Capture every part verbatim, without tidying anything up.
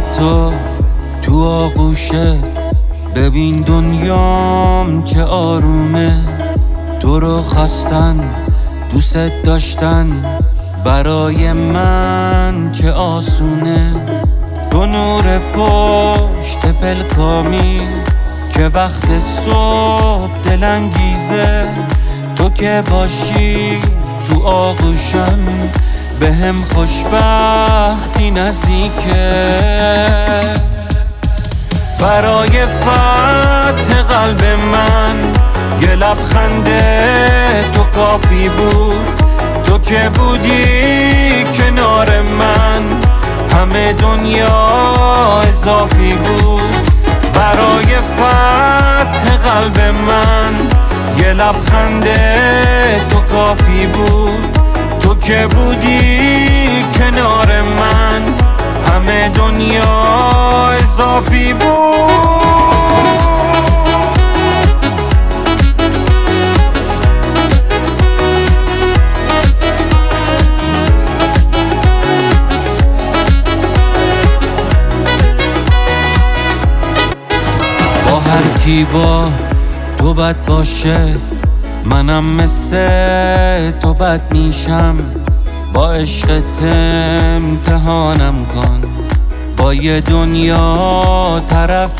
تو تو آغوشت، ببین دنیام چه آرومه. تو رو خواستن دوست داشتن برای من چه آسونه. تو نور پشت پلکامی که وقت صبح دلانگیزه. تو که باشی تو آغوشم بهم خوشبختی نزدیکه. برای فتح قلب من یه لبخند تو کافی بود. تو که بودی کنار من همه دنیا اضافی بود. برای فتح قلب من یه لبخند تو کافی بود. تو که بودی کنار من همه دنیا اضافی بود. با هر کی با تو بد باشه منم مثل تو بد میشم. با عشقت امتحانم کن، با یه دنیا طرف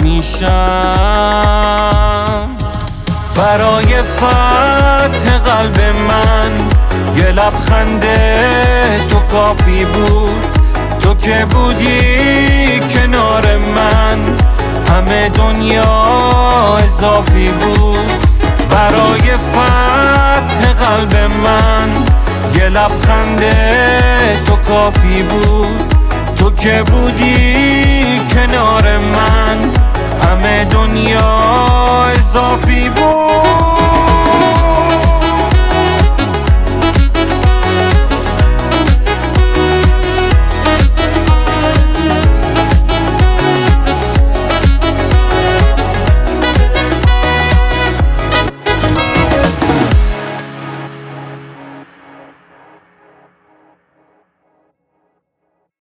میشم. برای فتح قلب من یه لبخند تو کافی بود. تو که بودی کنار من همه دنیا اضافی بود. برای فتح قلب من یه لبخند تو کافی بود. تو که بودی کنار من همه دنیا اضافی بود.